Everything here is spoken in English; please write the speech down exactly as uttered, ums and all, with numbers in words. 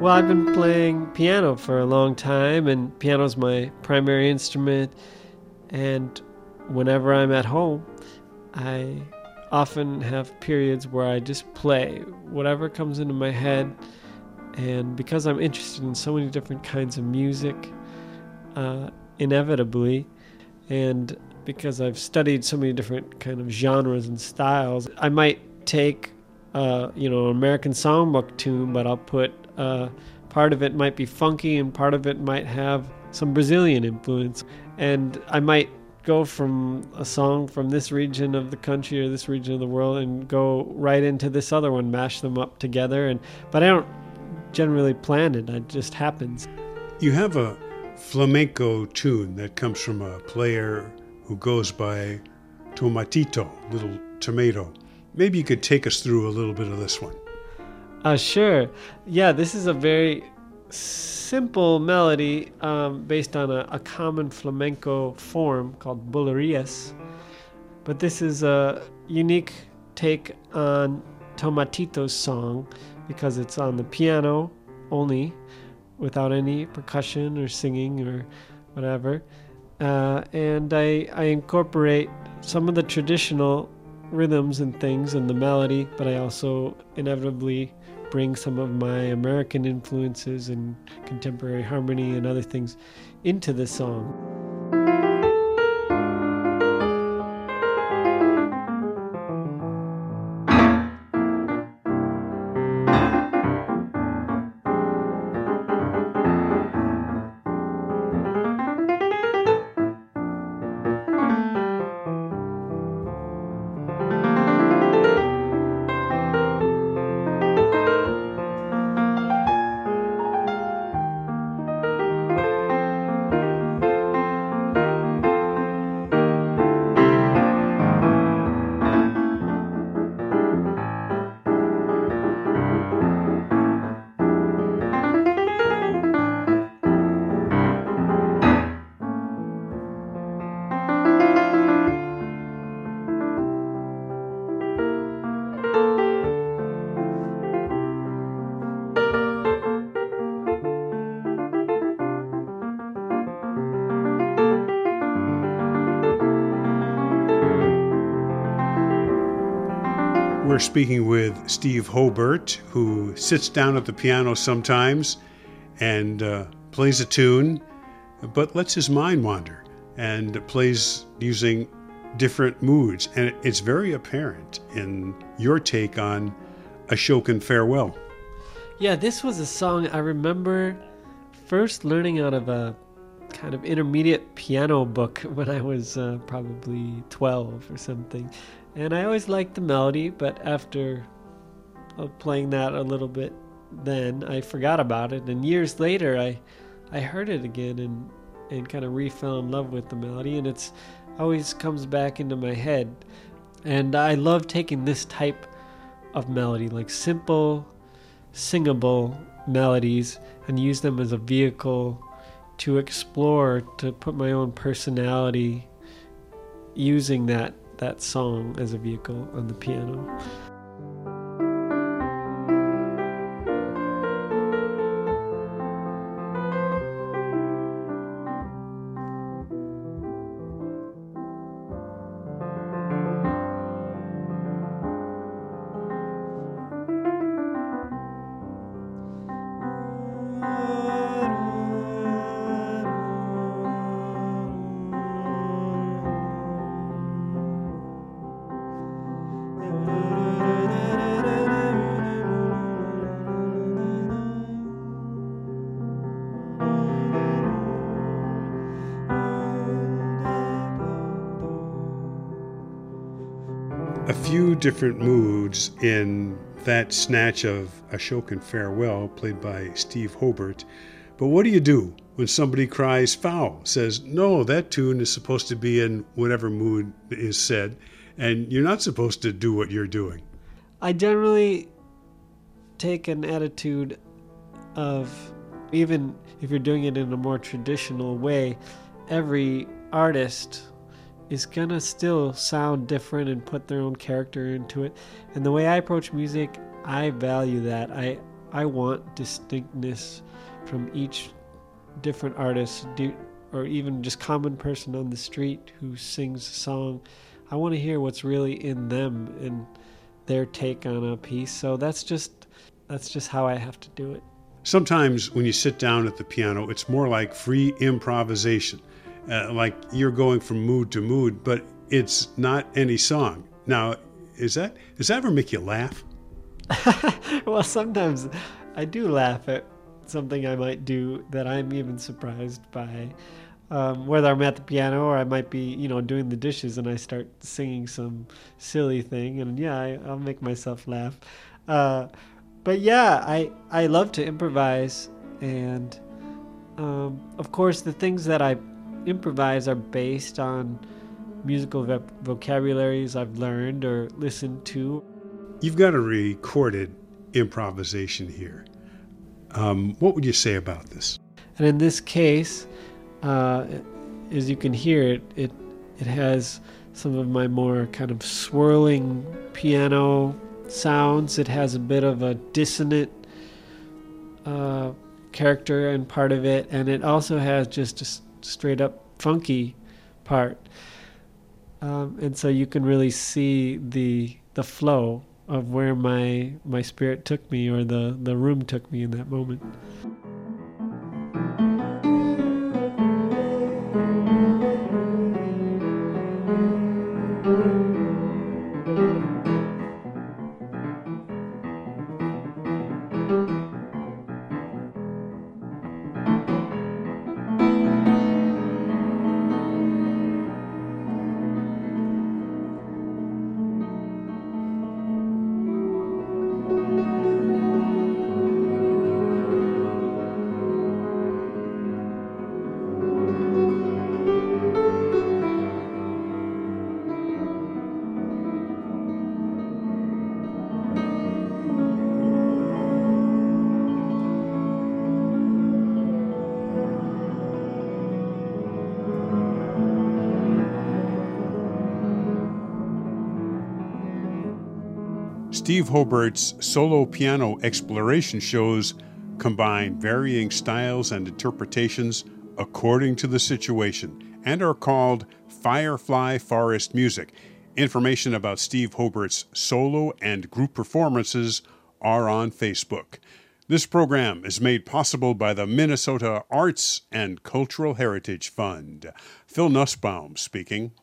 Well, I've been playing piano for a long time, and piano's my primary instrument. And whenever I'm at home, I often have periods where I just play whatever comes into my head. And because I'm interested in so many different kinds of music, uh, inevitably, and because I've studied so many different kind of genres and styles, I might take, uh, you know, an American songbook tune, but I'll put uh, part of it might be funky and part of it might have some Brazilian influence. And I might go from a song from this region of the country or this region of the world and go right into this other one, mash them up together. And but I don't generally plan it. It just happens. You have a flamenco tune that comes from a player who goes by Tomatito, little tomato. Maybe you could take us through a little bit of this one. Uh, sure. Yeah, this is a very simple melody um, based on a, a common flamenco form called bulerías. But this is a unique take on Tomatito's song because it's on the piano only, without any percussion or singing or whatever. Uh, and I, I incorporate some of the traditional rhythms and things in the melody, but I also inevitably bring some of my American influences and contemporary harmony and other things into the song. We're speaking with Steve Hobert, who sits down at the piano sometimes and uh, plays a tune, but lets his mind wander and plays using different moods. And it's very apparent in your take on Ashokan Farewell. Yeah, this was a song I remember first learning out of a kind of intermediate piano book when I was uh, probably twelve or something. And I always liked the melody, but after playing that a little bit then, I forgot about it. And years later, I I heard it again and, and kind of re-fell in love with the melody. And it's always comes back into my head. And I love taking this type of melody, like simple, singable melodies, and use them as a vehicle to explore, to put my own personality using that that song as a vehicle on the piano. A few different moods in that snatch of Ashokan Farewell, played by Steve Hobert. But what do you do when somebody cries foul, says, no, that tune is supposed to be in whatever mood is said, and you're not supposed to do what you're doing? I generally take an attitude of, even if you're doing it in a more traditional way, every artist is gonna still sound different and put their own character into it. And the way I approach music, I value that. I I want distinctness from each different artist, or even just common person on the street who sings a song. I want to hear what's really in them and their take on a piece. So that's just that's just how I have to do it. Sometimes when you sit down at the piano, it's more like free improvisation, uh, like you're going from mood to mood, but it's not any song. Now, is that does that ever make you laugh? Well, sometimes I do laugh at something I might do that I'm even surprised by. Um, whether I'm at the piano or I might be, you know, doing the dishes and I start singing some silly thing, and yeah, I, I'll make myself laugh. Uh, but yeah, I I love to improvise, and um, of course the things that I improvise are based on musical vo- vocabularies I've learned or listened to. You've got a recorded improvisation here. Um, what would you say about this? And in this case, uh, as you can hear, it, it it has some of my more kind of swirling piano sounds. It has a bit of a dissonant uh, character and part of it, and it also has just a s- straight up funky part. Um, and so you can really see the the flow of where my my spirit took me, or the, the room took me in that moment. Steve Hobert's solo piano exploration shows combine varying styles and interpretations according to the situation and are called Firefly Forest Music. Information about Steve Hobert's solo and group performances are on Facebook. This program is made possible by the Minnesota Arts and Cultural Heritage Fund. Phil Nussbaum speaking.